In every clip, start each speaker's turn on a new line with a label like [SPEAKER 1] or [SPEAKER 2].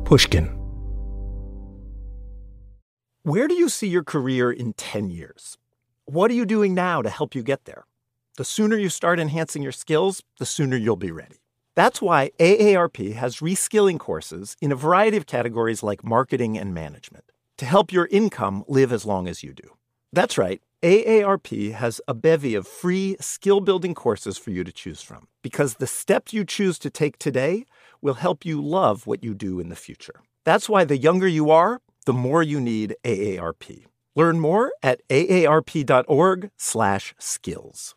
[SPEAKER 1] Pushkin. Where do you see your career in 10 years? What are you doing now to help you get there? The sooner you start enhancing your skills, the sooner you'll be ready. That's why AARP has reskilling courses in a variety of categories like marketing and management to help your income live as long as you do. That's right. AARP has a bevy of free skill-building courses for you to choose from because the steps you choose to take today will help you love what you do in the future. That's why the younger you are, the more you need AARP. Learn more at aarp.org/skills.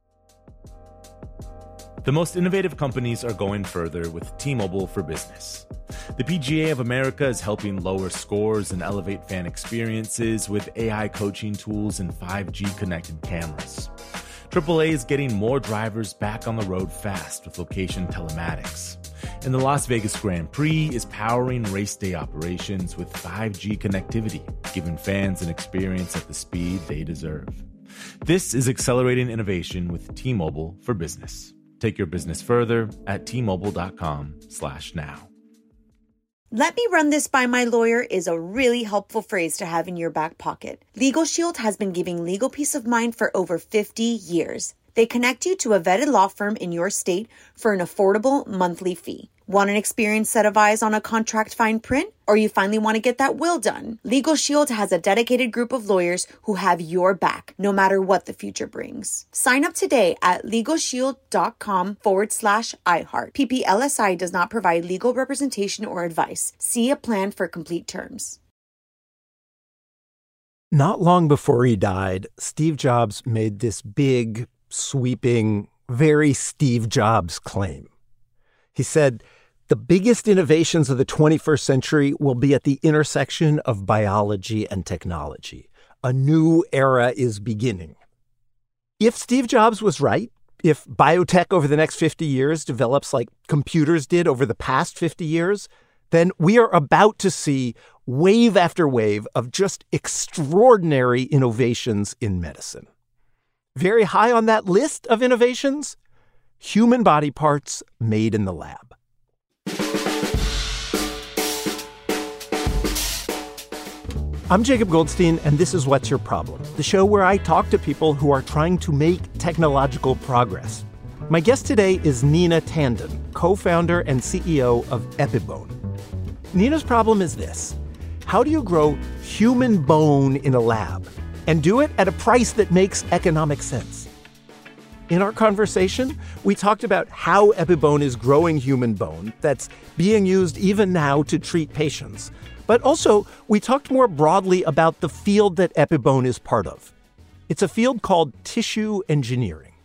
[SPEAKER 2] The most innovative companies are going further with T-Mobile for Business. The PGA of America is helping lower scores and elevate fan experiences with AI coaching tools and 5G connected cameras. AAA is getting more drivers back on the road fast with location telematics. And the Las Vegas Grand Prix is powering race day operations with 5G connectivity, giving fans an experience at the speed they deserve. This is accelerating innovation with T-Mobile for Business. Take your business further at T-Mobile.com/now.
[SPEAKER 3] Let me run this by my lawyer is a really helpful phrase to have in your back pocket. Legal Shield has been giving legal peace of mind for over 50 years. They connect you to a vetted law firm in your state for an affordable monthly fee. Want an experienced set of eyes on a contract fine print? Or you finally want to get that will done? Legal Shield has a dedicated group of lawyers who have your back, no matter what the future brings. Sign up today at LegalShield.com/iHeart. PPLSI does not provide legal representation or advice. See a plan for complete terms.
[SPEAKER 1] Not long before he died, Steve Jobs made this big, sweeping, very Steve Jobs claim. He said, the biggest innovations of the 21st century will be at the intersection of biology and technology. A new era is beginning. If Steve Jobs was right, if biotech over the next 50 years develops like computers did over the past 50 years, then we are about to see wave after wave of just extraordinary innovations in medicine. Very high on that list of innovations, human body parts made in the lab. I'm Jacob Goldstein, and this is What's Your Problem, the show where I talk to people who are trying to make technological progress. My guest today is Nina Tandon, co-founder and CEO of Epibone. Nina's problem is this: how do you grow human bone in a lab and do it at a price that makes economic sense? In our conversation, we talked about how Epibone is growing human bone that's being used even now to treat patients. But also, we talked more broadly about the field that Epibone is part of. It's a field called tissue engineering.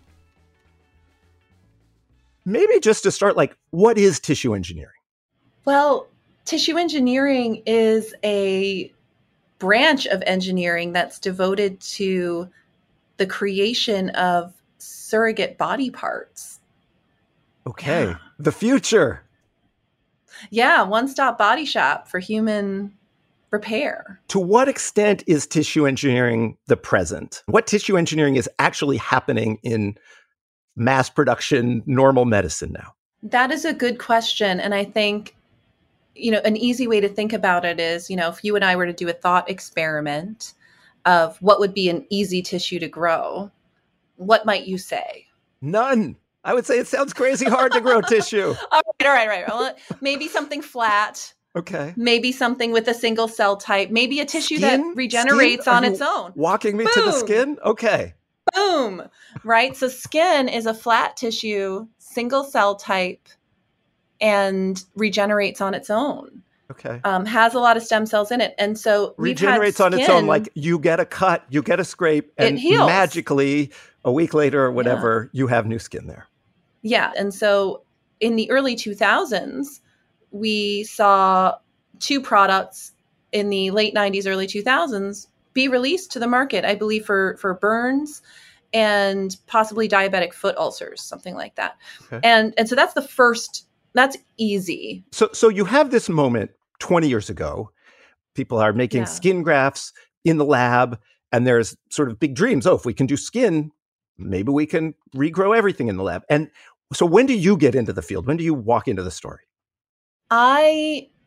[SPEAKER 1] Maybe just to start, what is tissue engineering?
[SPEAKER 4] Well, tissue engineering is a branch of engineering that's devoted to the creation of surrogate body parts.
[SPEAKER 1] Okay,
[SPEAKER 4] Yeah.
[SPEAKER 1] The future.
[SPEAKER 4] Yeah, one-stop body shop for human repair.
[SPEAKER 1] To what extent is tissue engineering the present? What tissue engineering is actually happening in mass production, normal medicine now?
[SPEAKER 4] That is a good question. And I think, an easy way to think about it is, if you and I were to do a thought experiment of what would be an easy tissue to grow, what might you say?
[SPEAKER 1] None. I would say it sounds crazy hard to grow tissue.
[SPEAKER 4] All right. Well, maybe something flat.
[SPEAKER 1] Okay.
[SPEAKER 4] Maybe something with a single cell type. Maybe a tissue
[SPEAKER 1] Skin?
[SPEAKER 4] that regenerates
[SPEAKER 1] Skin?
[SPEAKER 4] on
[SPEAKER 1] Are
[SPEAKER 4] its
[SPEAKER 1] you
[SPEAKER 4] own.
[SPEAKER 1] Walking me to the
[SPEAKER 4] Boom.
[SPEAKER 1] skin? Okay.
[SPEAKER 4] Boom. Right? So skin is a flat tissue, single cell type, and regenerates on its own.
[SPEAKER 1] Okay.
[SPEAKER 4] Has a lot of stem cells in it. And so
[SPEAKER 1] regenerates on its own, like you get a cut, you get a scrape, and
[SPEAKER 4] it heals.
[SPEAKER 1] Magically, a week later or whatever, you have new skin there.
[SPEAKER 4] Yeah. And so in the early 2000s, we saw two products in the late 90s, early 2000s be released to the market, I believe for burns and possibly diabetic foot ulcers, something like that.
[SPEAKER 1] Okay.
[SPEAKER 4] And so that's the first, that's easy.
[SPEAKER 1] So you have this moment 20 years ago. People are making skin grafts in the lab, and there's sort of big dreams. Oh, if we can do skin, maybe we can regrow everything in the lab. And so when do you get into the field? When do you walk into the story?
[SPEAKER 4] I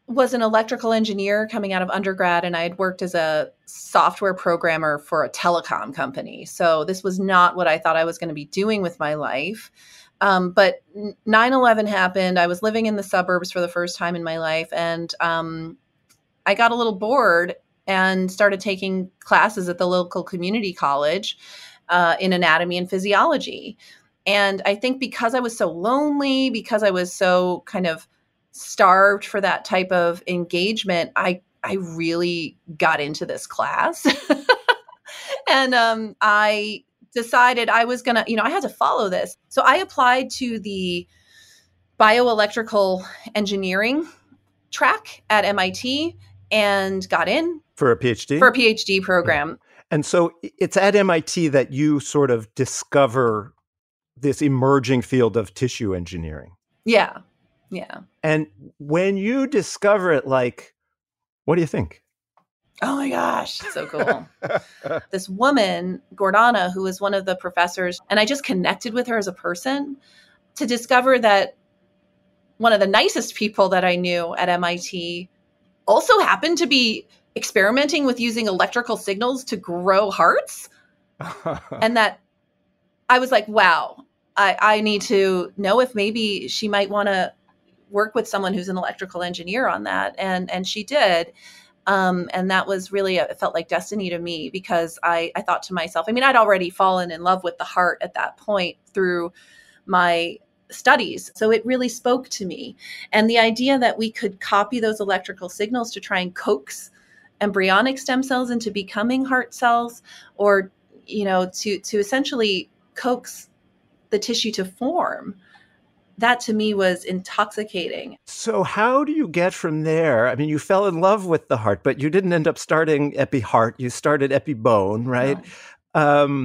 [SPEAKER 4] was an electrical engineer coming out of undergrad, and I had worked as a software programmer for a telecom company. So this was not what I thought I was going to be doing with my life. But 9/11 happened. I was living in the suburbs for the first time in my life. And I got a little bored and started taking classes at the local community college in anatomy and physiology. And I think because I was so lonely, because I was so kind of starved for that type of engagement, I really got into this class. And I decided I was going to, I had to follow this. So I applied to the bioelectrical engineering track at MIT and got in.
[SPEAKER 1] For a PhD?
[SPEAKER 4] For a PhD program.
[SPEAKER 1] Yeah. And so it's at MIT that you sort of discover this emerging field of tissue engineering.
[SPEAKER 4] Yeah. Yeah.
[SPEAKER 1] And when you discover it, like, what do you think?
[SPEAKER 4] Oh my gosh, so cool. This woman, Gordana, who was one of the professors, and I just connected with her as a person to discover that one of the nicest people that I knew at MIT also happened to be experimenting with using electrical signals to grow hearts. And that I was like, wow, I need to know if maybe she might want to work with someone who's an electrical engineer on that. And she did. And that was really, it felt like destiny to me, because I thought to myself, I mean, I'd already fallen in love with the heart at that point through my studies. So it really spoke to me. And the idea that we could copy those electrical signals to try and coax embryonic stem cells into becoming heart cells, or, to essentially coax the tissue to form, that to me was intoxicating.
[SPEAKER 1] So how do you get from there? I mean, you fell in love with the heart, but you didn't end up starting EpiHeart. You started EpiBone, right? No.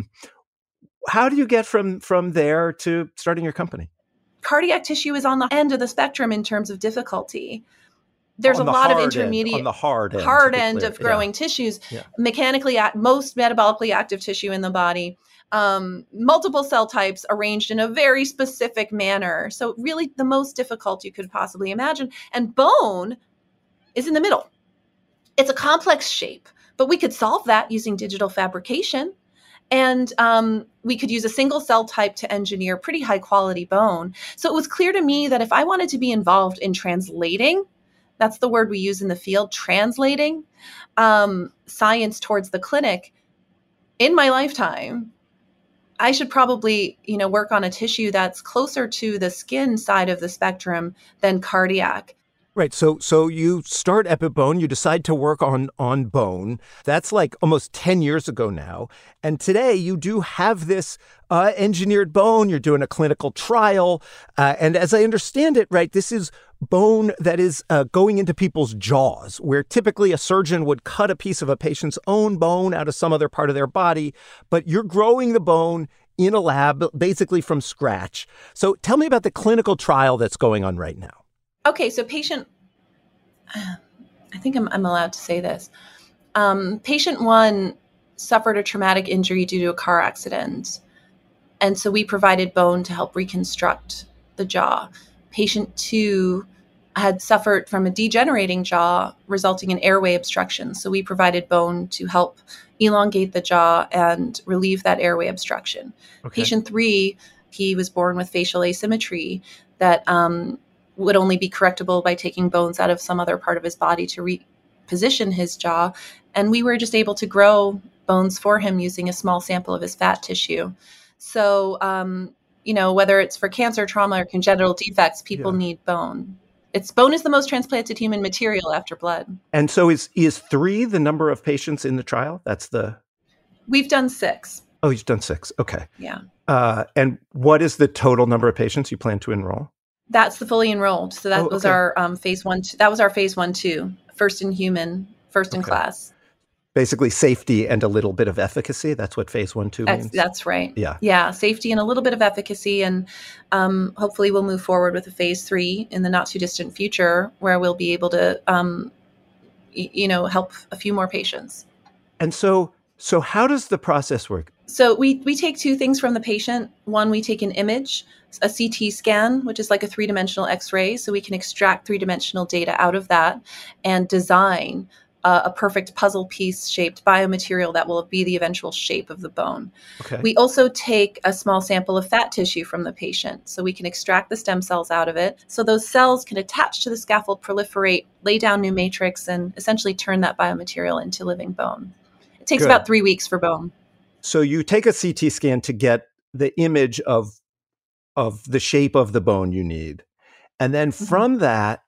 [SPEAKER 1] How do you get from there to starting your company?
[SPEAKER 4] Cardiac tissue is on the end of the spectrum in terms of difficulty. There's a lot of intermediate,
[SPEAKER 1] on the hard
[SPEAKER 4] end of growing tissues. Yeah. Mechanically, most metabolically active tissue in the body. Multiple cell types arranged in a very specific manner. So really the most difficult you could possibly imagine. And bone is in the middle. It's a complex shape, but we could solve that using digital fabrication. And we could use a single cell type to engineer pretty high quality bone. So it was clear to me that if I wanted to be involved in translating, that's the word we use in the field, translating science towards the clinic in my lifetime, I should probably, work on a tissue that's closer to the skin side of the spectrum than cardiac.
[SPEAKER 1] Right. So you start EpiBone, you decide to work on bone. That's like almost 10 years ago now. And today you do have this engineered bone. You're doing a clinical trial. And as I understand it, right, this is bone that is going into people's jaws, where typically a surgeon would cut a piece of a patient's own bone out of some other part of their body. But you're growing the bone in a lab, basically from scratch. So tell me about the clinical trial that's going on right now.
[SPEAKER 4] Okay, so I think I'm allowed to say this. Patient 1 suffered a traumatic injury due to a car accident. And so we provided bone to help reconstruct the jaw. Patient 2 had suffered from a degenerating jaw resulting in airway obstruction. So we provided bone to help elongate the jaw and relieve that airway obstruction. Okay. Patient 3, he was born with facial asymmetry that would only be correctable by taking bones out of some other part of his body to reposition his jaw. And we were just able to grow bones for him using a small sample of his fat tissue. So, whether it's for cancer, trauma, or congenital defects, people need bone. Bone is the most transplanted human material after blood.
[SPEAKER 1] And so is 3 the number of patients in the trial?
[SPEAKER 4] We've done 6.
[SPEAKER 1] Oh, you've done 6. Okay.
[SPEAKER 4] Yeah.
[SPEAKER 1] And what is the total number of patients you plan to enroll?
[SPEAKER 4] That's the fully enrolled. So that was our phase 1. That was our phase 1/2, first in human, first in class.
[SPEAKER 1] Basically safety and a little bit of efficacy. That's what phase 1/2 means.
[SPEAKER 4] That's right.
[SPEAKER 1] Yeah.
[SPEAKER 4] Yeah. Safety and a little bit of efficacy. And hopefully we'll move forward with a phase 3 in the not too distant future, where we'll be able to, help a few more patients.
[SPEAKER 1] And so how does the process work?
[SPEAKER 4] So we take two things from the patient. One, we take an image, a CT scan, which is like a three-dimensional X-ray. So we can extract three-dimensional data out of that and design a perfect puzzle piece shaped biomaterial that will be the eventual shape of the bone.
[SPEAKER 1] Okay.
[SPEAKER 4] We also take a small sample of fat tissue from the patient. So we can extract the stem cells out of it. So those cells can attach to the scaffold, proliferate, lay down new matrix, and essentially turn that biomaterial into living bone. It takes about 3 weeks for bone.
[SPEAKER 1] So you take a CT scan to get the image of the shape of the bone you need. And then from that,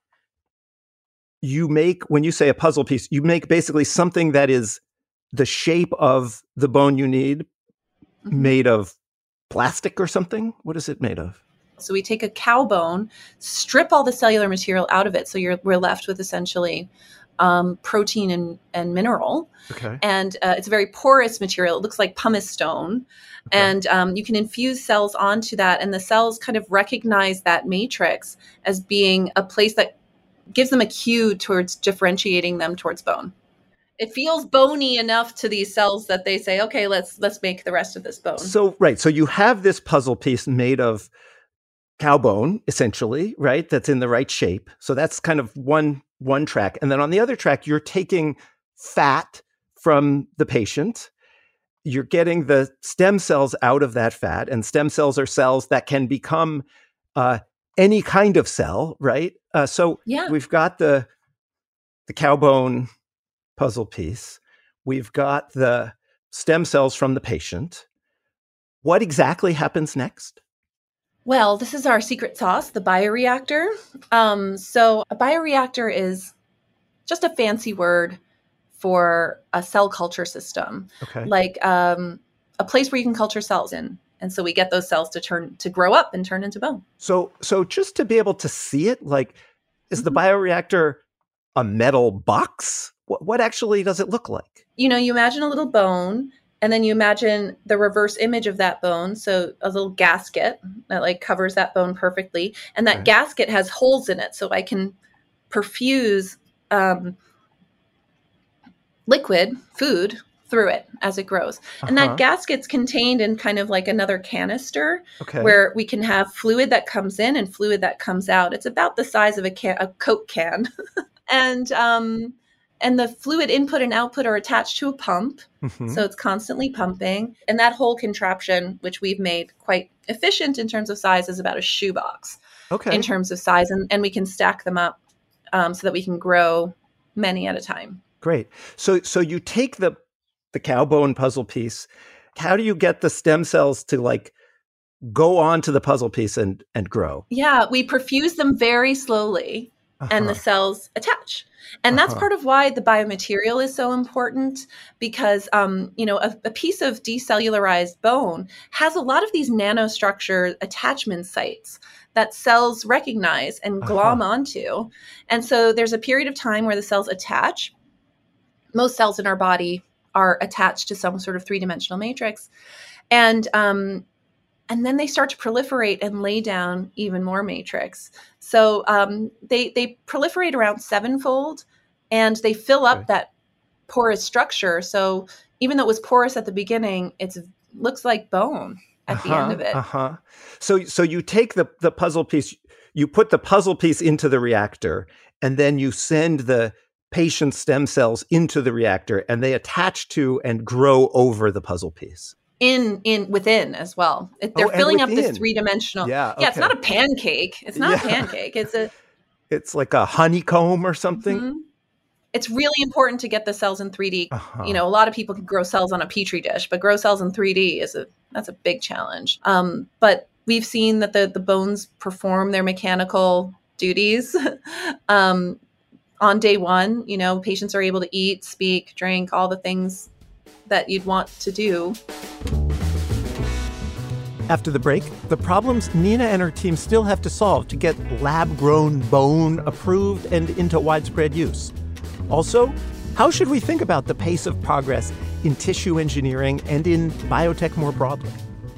[SPEAKER 1] you make, when you say a puzzle piece, you make basically something that is the shape of the bone you need, made of plastic or something? What is it made of?
[SPEAKER 4] So we take a cow bone, strip all the cellular material out of it. So we're left with essentially protein and mineral.
[SPEAKER 1] Okay.
[SPEAKER 4] And it's a very porous material. It looks like pumice stone. Okay. And you can infuse cells onto that. And the cells kind of recognize that matrix as being a place that gives them a cue towards differentiating them towards bone. It feels bony enough to these cells that they say, okay, let's make the rest of this bone.
[SPEAKER 1] So, right. So you have this puzzle piece made of cow bone, essentially, right? That's in the right shape. So that's kind of one track. And then on the other track, you're taking fat from the patient. You're getting the stem cells out of that fat. And stem cells are cells that can become any kind of cell, right? So we've got the cow bone puzzle piece. We've got the stem cells from the patient. What exactly happens next?
[SPEAKER 4] Well, this is our secret sauce, the bioreactor. So a bioreactor is just a fancy word for a cell culture system, like a place where you can culture cells in. And so we get those cells to grow up and turn into bone. So
[SPEAKER 1] just to be able to see it, like, is the bioreactor a metal box? What actually does it look like?
[SPEAKER 4] You imagine a little bone, and then you imagine the reverse image of that bone. So a little gasket that like covers that bone perfectly. And that gasket has holes in it. So I can perfuse liquid, food, through it as it grows. And that gasket's contained in kind of like another canister where we can have fluid that comes in and fluid that comes out. It's about the size of a Coke can. And the fluid input and output are attached to a pump. So it's constantly pumping. And that whole contraption, which we've made quite efficient in terms of size, is about a shoebox in terms of size. And we can stack them up so that we can grow many at a time.
[SPEAKER 1] Great. So you take the cow bone puzzle piece. How do you get the stem cells to like go on to the puzzle piece and grow? Yeah,
[SPEAKER 4] we perfuse them very slowly and the cells attach. And that's part of why the biomaterial is so important, because, a piece of decellularized bone has a lot of these nanostructure attachment sites that cells recognize and glom onto. And so there's a period of time where the cells attach. Most cells in our body are attached to some sort of three-dimensional matrix. And then they start to proliferate and lay down even more matrix. So they proliferate around 7-fold, and they fill up that porous structure. So even though it was porous at the beginning, it looks like bone at the end of it.
[SPEAKER 1] So you take the puzzle piece, you put the puzzle piece into the reactor, and then you send the patient stem cells into the reactor, and they attach to and grow over the puzzle piece.
[SPEAKER 4] Within as well. They're filling up this three-dimensional. Yeah, it's not a pancake. It's not a pancake.
[SPEAKER 1] It's like a honeycomb or something.
[SPEAKER 4] It's really important to get the cells in 3D. A lot of people can grow cells on a petri dish, but grow cells in 3D that's a big challenge. But we've seen that the bones perform their mechanical duties. On day one, patients are able to eat, speak, drink, all the things that you'd want to do.
[SPEAKER 1] After the break, the problems Nina and her team still have to solve to get lab-grown bone approved and into widespread use. Also, how should we think about the pace of progress in tissue engineering and in biotech more broadly?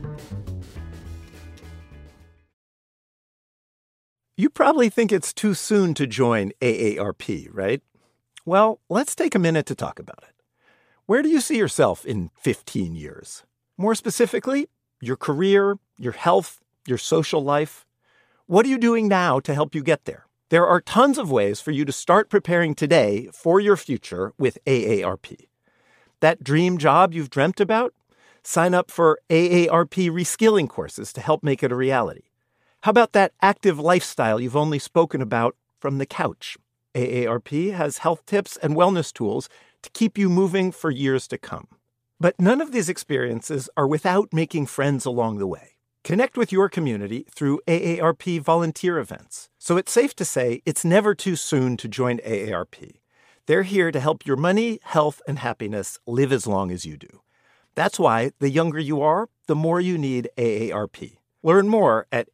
[SPEAKER 1] You probably think it's too soon to join AARP, right? Well, let's take a minute to talk about it. Where do you see yourself in 15 years? More specifically, your career, your health, your social life. What are you doing now to help you get there? There are tons of ways for you to start preparing today for your future with AARP. That dream job you've dreamt about? Sign up for AARP reskilling courses to help make it a reality. How about that active lifestyle you've only spoken about from the couch? AARP has health tips and wellness tools to keep you moving for years to come. But none of these experiences are without making friends along the way. Connect with your community through AARP volunteer events. So it's safe to say it's never too soon to join AARP. They're here to help your money, health, and happiness live as long as you do. That's why the younger you are, the more you need AARP. Learn more at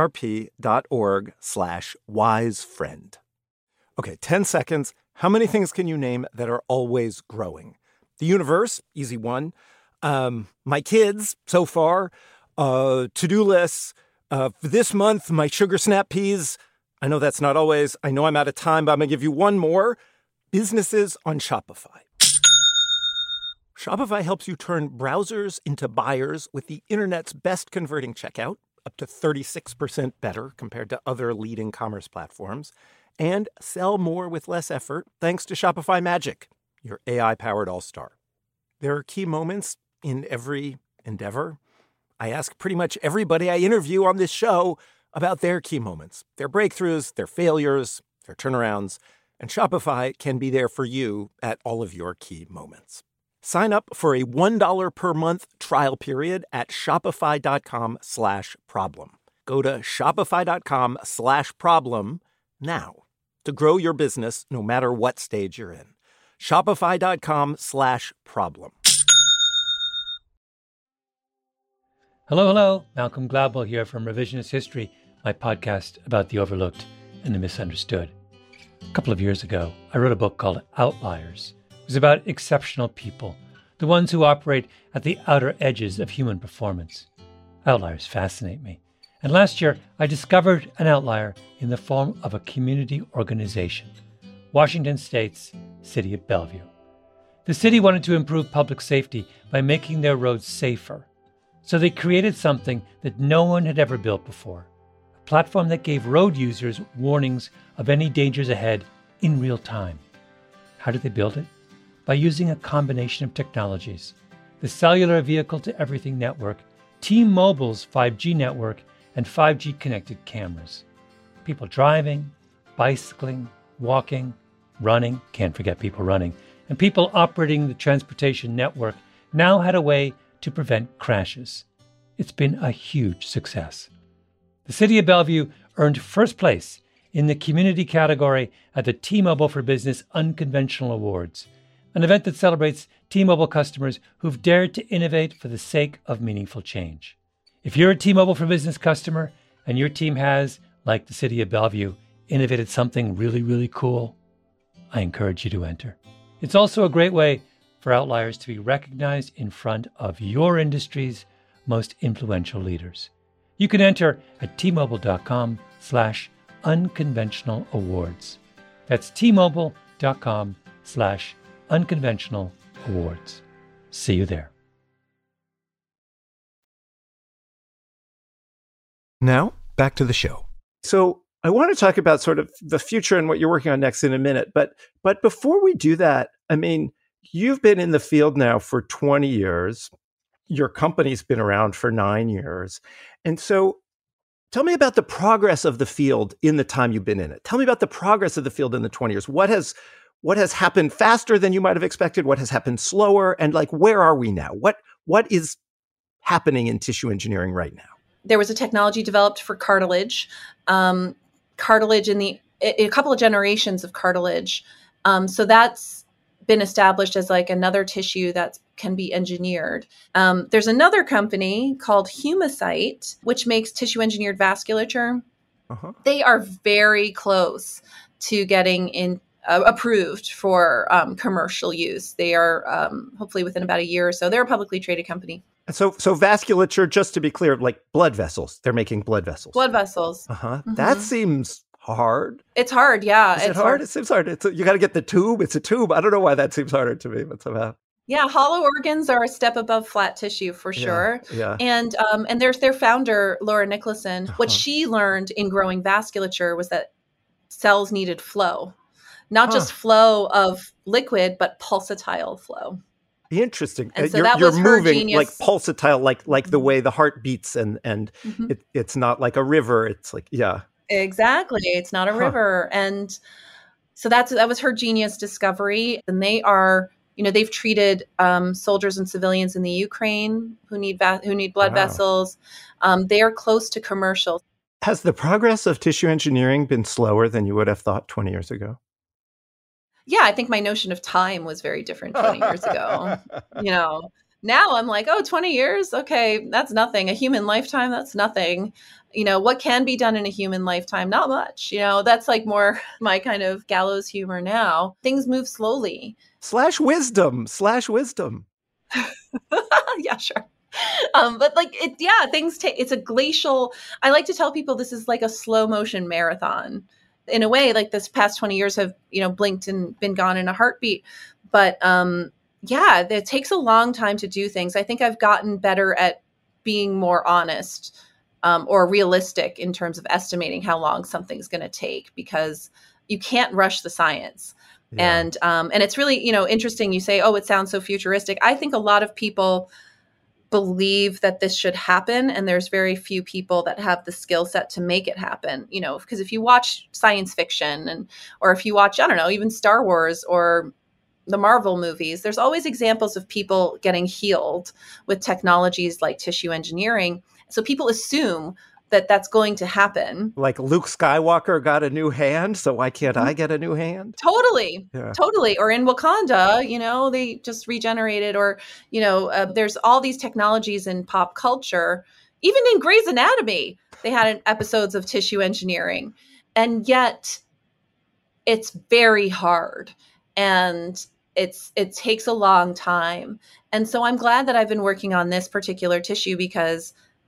[SPEAKER 1] aarp.org/wisefriend. Okay, 10 seconds. How many things can you name that are always growing? The universe, easy one. My kids, so far. To-do lists. For this month, my sugar snap peas. I know that's not always. I know I'm out of time, but I'm going to give you one more. Businesses on Shopify. Shopify helps you turn browsers into buyers with the internet's best converting checkout, up to 36% better compared to other leading commerce platforms, and sell more with less effort thanks to Shopify Magic, your AI-powered all-star. There are key moments in every endeavor. I ask pretty much everybody I interview on this show about their key moments, their breakthroughs, their failures, their turnarounds, and Shopify can be there for you at all of your key moments. Sign up for a $1 per month trial period at shopify.com/problem. Go to shopify.com/problem now to grow your business no matter what stage you're in. Shopify.com/problem.
[SPEAKER 5] Hello. Malcolm Gladwell here from Revisionist History, my podcast about the overlooked and the misunderstood. A couple of years ago, I wrote a book called Outliers. It was about exceptional people, the ones who operate at the outer edges of human performance. Outliers fascinate me. And last year, I discovered an outlier in the form of a community organization, Washington State's City of Bellevue. The city wanted to improve public safety by making their roads safer. So they created something that no one had ever built before, a platform that gave road users warnings of any dangers ahead in real time. How did they build it? By using a combination of technologies: the Cellular Vehicle to Everything network, T-Mobile's 5G network, and 5G connected cameras. People driving, bicycling, walking, running, can't forget people running, and people operating the transportation network now had a way to prevent crashes. It's been a huge success. The City of Bellevue earned first place in the community category at the T-Mobile for Business Unconventional Awards, an event that celebrates T-Mobile customers who've dared to innovate for the sake of meaningful change. If you're a T-Mobile for Business customer and your team has, like the City of Bellevue, innovated something really, really cool, I encourage you to enter. It's also a great way for outliers to be recognized in front of your industry's most influential leaders. You can enter at tmobile.com/unconventional awards. That's tmobile.com/unconventional awards. See you there.
[SPEAKER 1] Now, back to the show. So I want to talk about sort of the future and what you're working on next in a minute. But before we do that, I mean, you've been in the field now for 20 years. Your company's been around for 9 years. And so tell me about the progress of the field in the time you've been in it. Tell me about the progress of the field in the 20 years. What has happened faster than you might have expected? What has happened slower? And where are we now? What is happening in tissue engineering right now?
[SPEAKER 4] There was a technology developed for cartilage. Cartilage in a couple of generations of cartilage. So that's been established as another tissue that can be engineered. There's another company called Humacyte, which makes tissue engineered vasculature. Uh-huh. They are very close to getting approved for commercial use. They are hopefully within about a year or so. They're a publicly traded company.
[SPEAKER 1] So vasculature, just to be clear, like blood vessels. They're making blood vessels.
[SPEAKER 4] Blood vessels.
[SPEAKER 1] Uh-huh. Mm-hmm. That seems hard.
[SPEAKER 4] It's hard, yeah.
[SPEAKER 1] Is it hard? It seems hard. You got to get the tube. It's a tube. I don't know why that seems harder to me, but somehow.
[SPEAKER 4] Yeah, hollow organs are a step above flat tissue for
[SPEAKER 1] Yeah,
[SPEAKER 4] sure.
[SPEAKER 1] yeah.
[SPEAKER 4] And there's their founder, Laura Nicholson. What
[SPEAKER 1] Uh-huh.
[SPEAKER 4] she learned in growing vasculature was that cells needed flow, not
[SPEAKER 1] Huh.
[SPEAKER 4] just flow of liquid, but pulsatile flow.
[SPEAKER 1] Interesting.
[SPEAKER 4] And so
[SPEAKER 1] You're
[SPEAKER 4] that was her
[SPEAKER 1] moving like
[SPEAKER 4] genius.
[SPEAKER 1] pulsatile, like the way the heart beats, and
[SPEAKER 4] Mhm.
[SPEAKER 1] it's not like a river. It's like, yeah.
[SPEAKER 4] Exactly. It's not a
[SPEAKER 1] Huh.
[SPEAKER 4] river. And so that was her genius discovery. And they've treated soldiers and civilians in the Ukraine who need blood
[SPEAKER 1] Wow.
[SPEAKER 4] vessels. They are close to commercial.
[SPEAKER 1] Has the progress of tissue engineering been slower than you would have thought 20 years ago?
[SPEAKER 4] Yeah, I think my notion of time was very different 20 years ago. Now I'm like, oh, 20 years? Okay, that's nothing. A human lifetime, that's nothing. What can be done in a human lifetime? Not much. That's like more my kind of gallows humor now. Things move slowly.
[SPEAKER 1] Slash wisdom.
[SPEAKER 4] Yeah, sure. But it's a glacial. I like to tell people this is like a slow motion marathon. In a way, like this past 20 years have, blinked and been gone in a heartbeat. But it takes a long time to do things. I think I've gotten better at being more honest or realistic in terms of estimating how long something's going to take, because you can't rush the science.
[SPEAKER 1] Yeah.
[SPEAKER 4] And it's really, interesting. You say, oh, it sounds so futuristic. I think a lot of people believe that this should happen, and there's very few people that have the skill set to make it happen, because if you watch science fiction or if you watch, I don't know, even Star Wars or the Marvel movies, there's always examples of people getting healed with technologies like tissue engineering. So people assume that that's going to happen.
[SPEAKER 1] Like Luke Skywalker got a new hand, so why can't I get a new hand?
[SPEAKER 4] Totally.
[SPEAKER 1] Yeah.
[SPEAKER 4] Totally. Or in Wakanda, they just regenerated, or, there's all these technologies in pop culture. Even in Grey's Anatomy, they had episodes of tissue engineering. And yet it's very hard, and it takes a long time. And so I'm glad that I've been working on this particular tissue, because,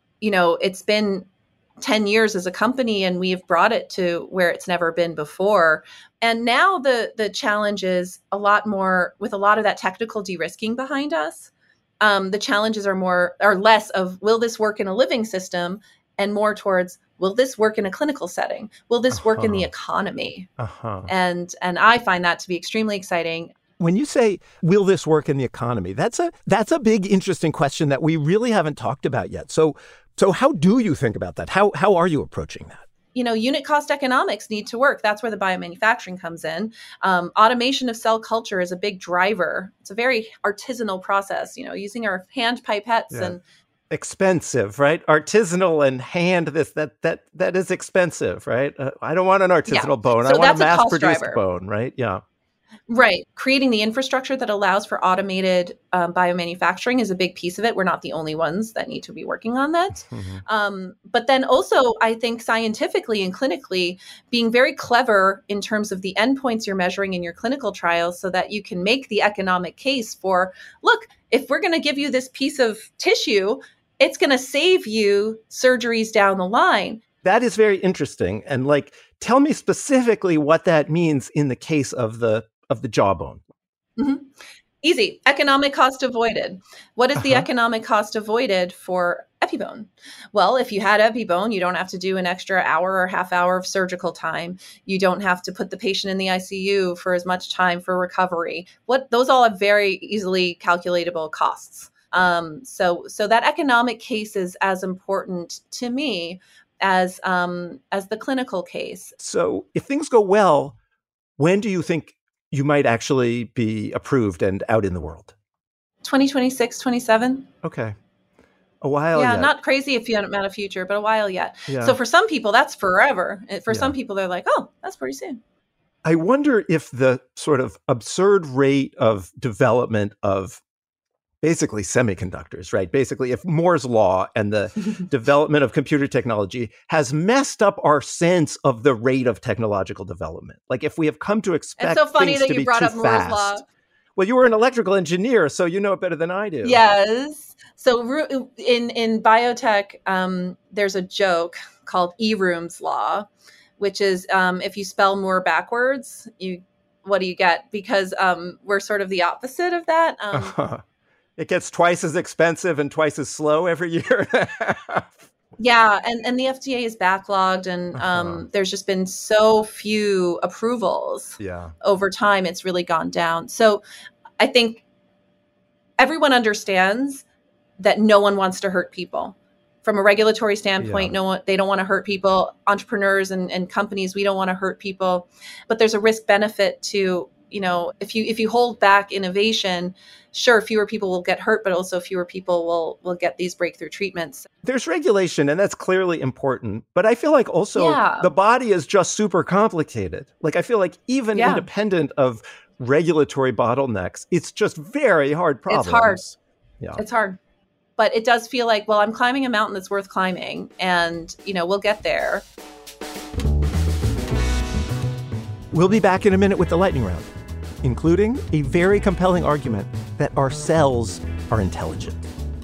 [SPEAKER 4] it's been 10 years as a company, and we've brought it to where it's never been before. And now the challenge is a lot more, with a lot of that technical de-risking behind us. The challenges are less of, will this work in a living system, and more towards, will this work in a clinical setting? Will this work in the economy? And I find that to be extremely exciting.
[SPEAKER 1] When you say, will this work in the economy? That's a big, interesting question that we really haven't talked about yet. So how do you think about that? How are you approaching that?
[SPEAKER 4] Unit cost economics need to work. That's where the biomanufacturing comes in. Automation of cell culture is a big driver. It's a very artisanal process, using our hand pipettes and
[SPEAKER 1] expensive, right? Artisanal and hand, that is expensive, right? I don't want an artisanal bone.
[SPEAKER 4] So
[SPEAKER 1] I want a
[SPEAKER 4] that's
[SPEAKER 1] mass-produced bone, right? Yeah.
[SPEAKER 4] Right. Creating the infrastructure that allows for automated biomanufacturing is a big piece of it. We're not the only ones that need to be working on that.
[SPEAKER 1] Mm-hmm.
[SPEAKER 4] But then also, I think scientifically and clinically, being very clever in terms of the endpoints you're measuring in your clinical trials, so that you can make the economic case for, look, if we're going to give you this piece of tissue, it's going to save you surgeries down the line.
[SPEAKER 1] That is very interesting. And tell me specifically what that means in the case of the jawbone.
[SPEAKER 4] Mm-hmm. Easy. Economic cost avoided. What is the economic cost avoided for EpiBone? Well, if you had EpiBone, you don't have to do an extra hour or half hour of surgical time. You don't have to put the patient in the ICU for as much time for recovery. Those all have very easily calculatable costs. So that economic case is as important to me as the clinical case.
[SPEAKER 1] So if things go well, when do you think you might actually be approved and out in the world?
[SPEAKER 4] 2026, 27.
[SPEAKER 1] Okay. A while
[SPEAKER 4] yet.
[SPEAKER 1] Yeah,
[SPEAKER 4] not crazy if you amount of future, but a while yet.
[SPEAKER 1] Yeah.
[SPEAKER 4] So for some people, that's forever. For some people, they're like, oh, that's pretty soon.
[SPEAKER 1] I wonder if the sort of absurd rate of development of basically semiconductors, right? Basically, if Moore's law and the development of computer technology has messed up our sense of the rate of technological development. Like if we have come to expect
[SPEAKER 4] it's so funny
[SPEAKER 1] things
[SPEAKER 4] that
[SPEAKER 1] to
[SPEAKER 4] you
[SPEAKER 1] be
[SPEAKER 4] brought
[SPEAKER 1] too
[SPEAKER 4] up Moore's
[SPEAKER 1] fast.
[SPEAKER 4] law.
[SPEAKER 1] Well, you were an electrical engineer, so you know it better than I do.
[SPEAKER 4] Yes. So in biotech, there's a joke called Eroom's law, which is if you spell Moore backwards, you what do you get? Because we're sort of the opposite of that.
[SPEAKER 1] It gets twice as expensive and twice as slow every year.
[SPEAKER 4] Yeah, and the FDA is backlogged, and there's just been so few approvals.
[SPEAKER 1] Yeah.
[SPEAKER 4] Over time, it's really gone down. So I think everyone understands that no one wants to hurt people. From a regulatory standpoint, they don't want to hurt people. Entrepreneurs and companies, we don't want to hurt people. But there's a risk benefit to, if you hold back innovation, sure, fewer people will get hurt, but also fewer people will get these breakthrough treatments.
[SPEAKER 1] There's regulation, and that's clearly important. But I feel like also the body is just super complicated. Like, I feel like even independent of regulatory bottlenecks, it's just very hard problems.
[SPEAKER 4] It's hard.
[SPEAKER 1] Yeah.
[SPEAKER 4] It's hard. But it does feel like, well, I'm climbing a mountain that's worth climbing, and, we'll get there.
[SPEAKER 1] We'll be back in a minute with the lightning round, including a very compelling argument that our cells are intelligent.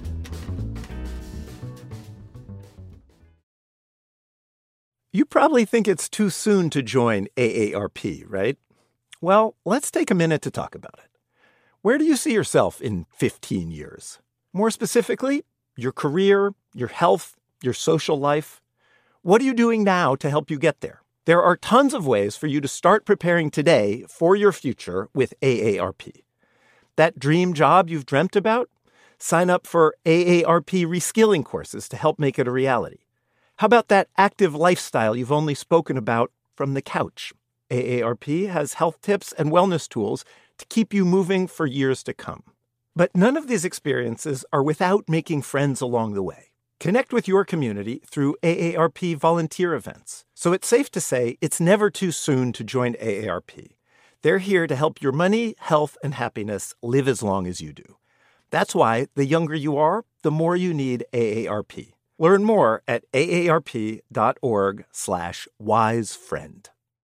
[SPEAKER 1] You probably think it's too soon to join AARP, right? Well, let's take a minute to talk about it. Where do you see yourself in 15 years? More specifically, your career, your health, your social life. What are you doing now to help you get there? There are tons of ways for you to start preparing today for your future with AARP. That dream job you've dreamt about? Sign up for AARP reskilling courses to help make it a reality. How about that active lifestyle you've only spoken about from the couch? AARP has health tips and wellness tools to keep you moving for years to come. But none of these experiences are without making friends along the way. Connect with your community through AARP volunteer events. So it's safe to say it's never too soon to join AARP. They're here to help your money, health, and happiness live as long as you do. That's why the younger you are, the more you need AARP. Learn more at aarp.org/wisefriend.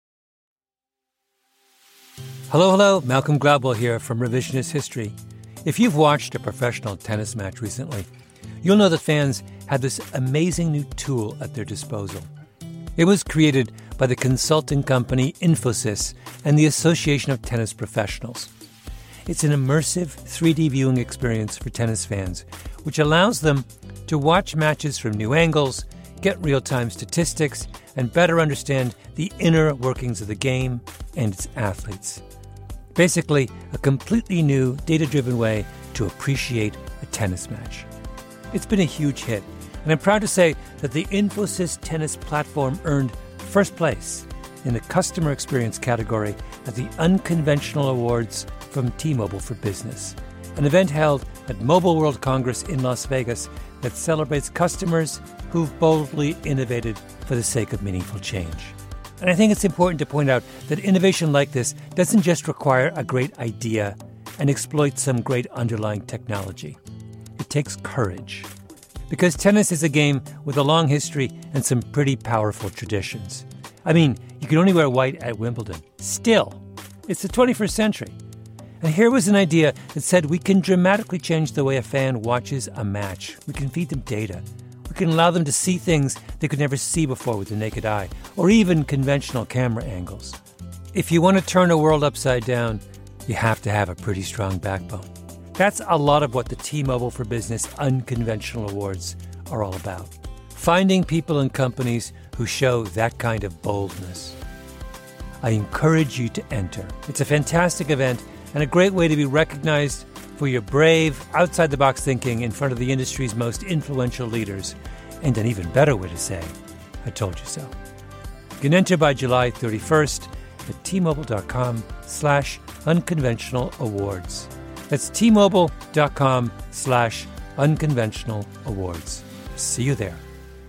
[SPEAKER 5] Hello, Malcolm Gladwell here from Revisionist History. If you've watched a professional tennis match recently, you'll know that fans have this amazing new tool at their disposal. It was created by the consulting company Infosys and the Association of Tennis Professionals. It's an immersive 3D viewing experience for tennis fans, which allows them to watch matches from new angles, get real-time statistics, and better understand the inner workings of the game and its athletes. Basically, a completely new, data-driven way to appreciate a tennis match. It's been a huge hit, and I'm proud to say that the Infosys Tennis platform earned first place in the customer experience category at the Unconventional Awards from T-Mobile for Business, an event held at Mobile World Congress in Las Vegas that celebrates customers who've boldly innovated for the sake of meaningful change. And I think it's important to point out that innovation like this doesn't just require a great idea and exploit some great underlying technology. It takes courage. Because tennis is a game with a long history and some pretty powerful traditions. I mean, you can only wear white at Wimbledon. Still, it's the 21st century. And here was an idea that said we can dramatically change the way a fan watches a match. We can feed them data. We can allow them to see things they could never see before with the naked eye, or even conventional camera angles. If you want to turn a world upside down, you have to have a pretty strong backbone. That's a lot of what the T-Mobile for Business Unconventional Awards are all about. Finding people and companies who show that kind of boldness. I encourage you to enter. It's a fantastic event and a great way to be recognized for your brave, outside-the-box thinking in front of the industry's most influential leaders. And an even better way to say, I told you so. You can enter by July 31st at T-Mobile.com/unconventional awards. That's T-Mobile.com/unconventional awards. See you there.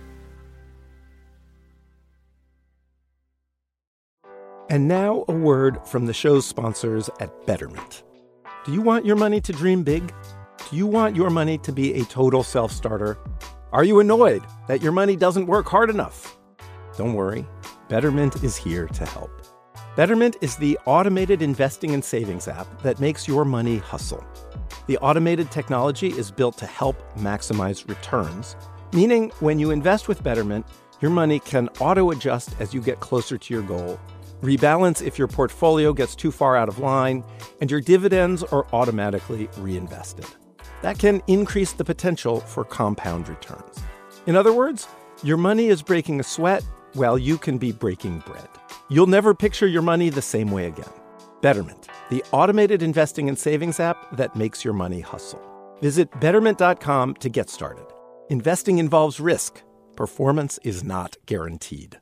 [SPEAKER 1] And now a word from the show's sponsors at Betterment. Do you want your money to dream big? Do you want your money to be a total self-starter? Are you annoyed that your money doesn't work hard enough? Don't worry, Betterment is here to help. Betterment is the automated investing and savings app that makes your money hustle. The automated technology is built to help maximize returns, meaning when you invest with Betterment, your money can auto-adjust as you get closer to your goal, rebalance if your portfolio gets too far out of line, and your dividends are automatically reinvested. That can increase the potential for compound returns. In other words, your money is breaking a sweat while you can be breaking bread. You'll never picture your money the same way again. Betterment, the automated investing and savings app that makes your money hustle. Visit Betterment.com to get started. Investing involves risk. Performance is not guaranteed.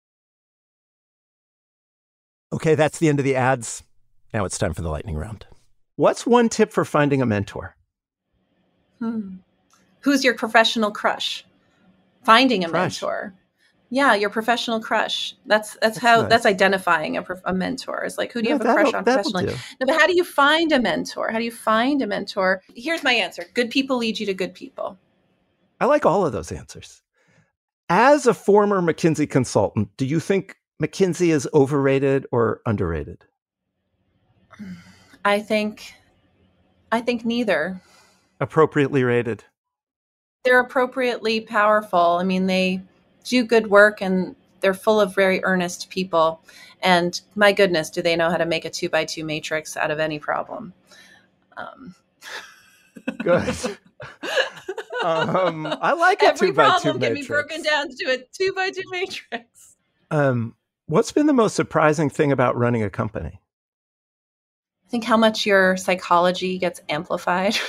[SPEAKER 1] Okay, that's the end of the ads. Now it's time for the lightning round. What's one tip for finding a mentor?
[SPEAKER 4] Who's your professional crush? Finding a mentor. Yeah, your professional crush. That's identifying a mentor. It's like, who do you have a crush on professionally? No, but how do you find a mentor? Here's my answer. Good people lead you to good people.
[SPEAKER 1] I like all of those answers. As a former McKinsey consultant, do you think McKinsey is overrated or underrated?
[SPEAKER 4] I think neither.
[SPEAKER 1] Appropriately rated.
[SPEAKER 4] They're appropriately powerful. I mean, they do good work and they're full of very earnest people. And my goodness, do they know how to make a 2x2 matrix out of any problem?
[SPEAKER 1] Good. I like a 2x2 matrix.
[SPEAKER 4] Every problem can be broken down to a 2x2 matrix.
[SPEAKER 1] What's been the most surprising thing about running a company?
[SPEAKER 4] I think how much your psychology gets amplified.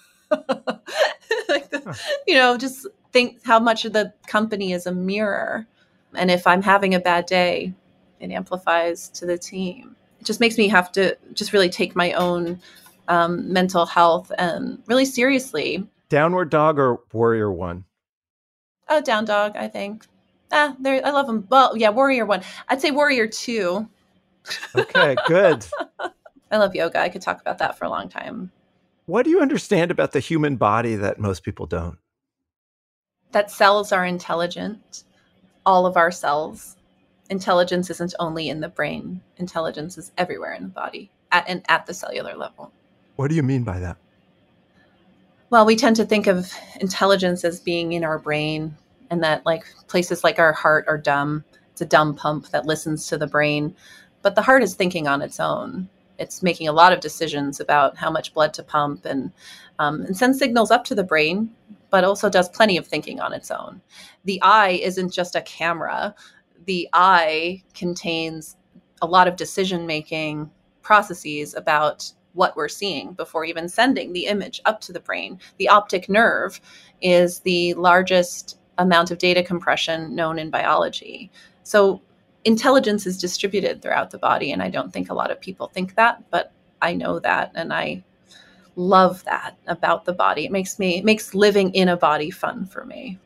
[SPEAKER 4] Just think how much of the company is a mirror. And if I'm having a bad day, it amplifies to the team. It just makes me have to just really take my own mental health and really seriously.
[SPEAKER 1] Downward Dog or Warrior One?
[SPEAKER 4] Oh, Down Dog, I think. I love them. Well, yeah, Warrior One. I'd say Warrior Two.
[SPEAKER 1] Okay, good.
[SPEAKER 4] I love yoga. I could talk about that for a long time.
[SPEAKER 1] What do you understand about the human body that most people don't?
[SPEAKER 4] That cells are intelligent. All of our cells. Intelligence isn't only in the brain. Intelligence is everywhere in the body at the cellular level.
[SPEAKER 1] What do you mean by that?
[SPEAKER 4] Well, we tend to think of intelligence as being in our brain, and that like places like our heart are dumb. It's a dumb pump that listens to the brain. But the heart is thinking on its own. It's making a lot of decisions about how much blood to pump and sends signals up to the brain, but also does plenty of thinking on its own. The eye isn't just a camera. The eye contains a lot of decision-making processes about what we're seeing before even sending the image up to the brain. The optic nerve is the largest amount of data compression known in biology. So intelligence is distributed throughout the body, and I don't think a lot of people think that, but I know that, and I love that about the body. It makes living in a body fun for me.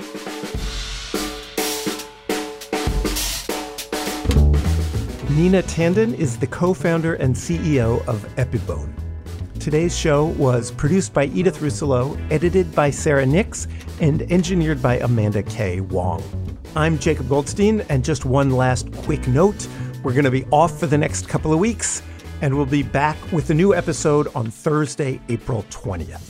[SPEAKER 1] Nina Tandon is the co-founder and CEO of Epibone. Today's show was produced by Edith Russello, edited by Sarah Nix, and engineered by Amanda K. Wong. I'm Jacob Goldstein, and just one last quick note. We're going to be off for the next couple of weeks, and we'll be back with a new episode on Thursday, April 20th.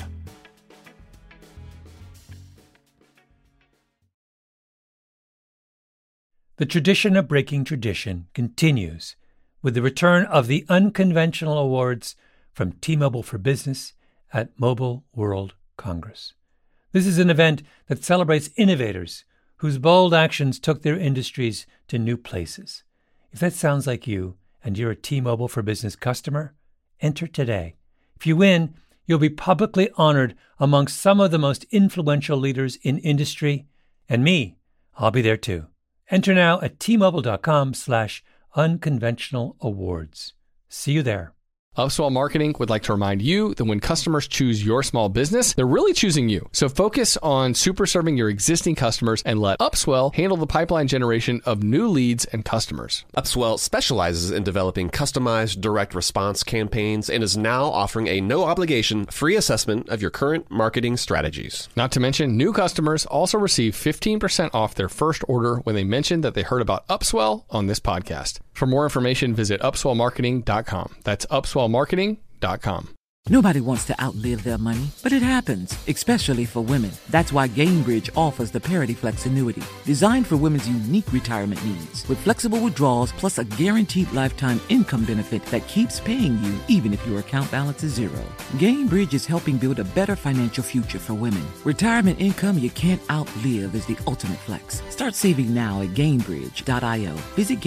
[SPEAKER 5] The tradition of breaking tradition continues with the return of the Unconventional Awards from T-Mobile for Business at Mobile World Congress. This is an event that celebrates innovators whose bold actions took their industries to new places. If that sounds like you and you're a T-Mobile for Business customer, enter today. If you win, you'll be publicly honored amongst some of the most influential leaders in industry. And me, I'll be there too. Enter now at T-Mobile.com/unconventional awards. See you there.
[SPEAKER 6] Upswell Marketing would like to remind you that when customers choose your small business, they're really choosing you. So focus on super serving your existing customers and let Upswell handle the pipeline generation of new leads and customers.
[SPEAKER 7] Upswell specializes in developing customized direct response campaigns and is now offering a no-obligation free assessment of your current marketing strategies.
[SPEAKER 6] Not to mention, new customers also receive 15% off their first order when they mention that they heard about Upswell on this podcast. For more information, visit upswellmarketing.com. That's upswellmarketing.com.
[SPEAKER 8] Nobody wants to outlive their money, but it happens, especially for women. That's why Gainbridge offers the Parity Flex annuity, designed for women's unique retirement needs, with flexible withdrawals plus a guaranteed lifetime income benefit that keeps paying you even if your account balance is zero. Gainbridge is helping build a better financial future for women. Retirement income you can't outlive is the ultimate flex. Start saving now at Gainbridge.io. Visit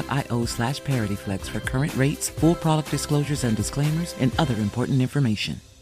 [SPEAKER 8] Gainbridge.io/ParityFlex for current rates, full product disclosures and disclaimers, and other important information.